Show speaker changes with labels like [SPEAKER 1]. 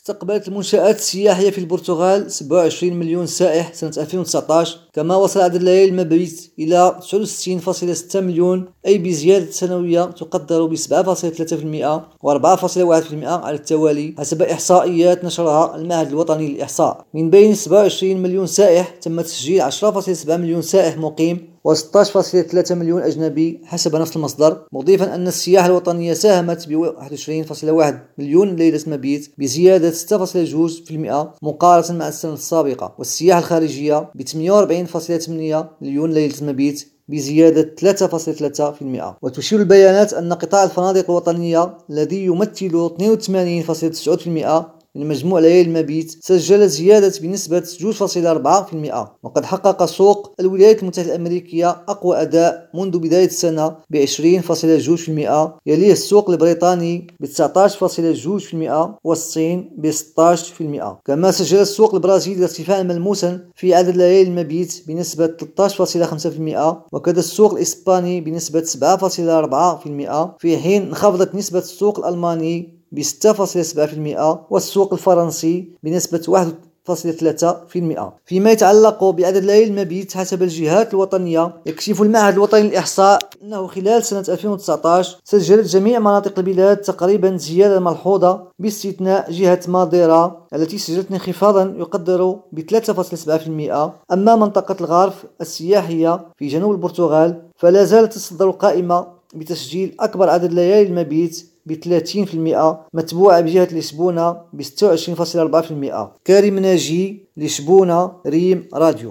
[SPEAKER 1] استقبلت المنشآت السياحية في البرتغال 27 مليون سائح سنة 2019، كما وصل عدد ليالي المبيت إلى 69.6 مليون، أي بزيادة سنوية تقدر ب 7.3% و4.1% على التوالي، حسب إحصائيات نشرها المعهد الوطني للإحصاء. من بين 27 مليون سائح تم تسجيل 10.7 مليون سائح مقيم و16.3 مليون أجنبي حسب نفس المصدر، مضيفا أن السياحة الوطنية ساهمت ب 21.1 مليون ليلة مبيت بزيادة 6.2% مقارنة مع السنة السابقة، والسياحة الخارجية ب 48.8 مليون ليلة مبيت بزيادة 3.3%. وتشير البيانات أن قطاع الفنادق الوطنية الذي يمثل 82.9% من مجموع ليالي المبيت سجل زيادة بنسبة 2.4%، وقد حقق سوق الولايات المتحدة الأمريكية أقوى أداء منذ بداية السنة ب 20.2%، يليه السوق البريطاني ب 19.2% والصين ب 16%. كما سجل السوق البرازيلي ارتفاعا ملموسا في عدد ليالي المبيت بنسبة 13.5%، وكذا السوق الإسباني بنسبة 7.4%، في حين انخفضت نسبة السوق الألماني ب 6.7%، والسوق الفرنسي بنسبة 1.3%. فيما يتعلق بعدد ليالي المبيت حسب الجهات الوطنية، يكشف المعهد الوطني للإحصاء أنه خلال سنة 2019 سجلت جميع مناطق البلاد تقريبا زيادة ملحوظة باستثناء جهة ماديرا التي سجلت انخفاضا يقدر ب 3.7%. أما منطقة الغرف السياحية في جنوب البرتغال فلا زالت تصدر القائمة بتسجيل أكبر عدد ليالي المبيت ب 30%، متبوعة بجهة لشبونة ب 26.4%. كريم ناجي، لشبونة، ريم راديو.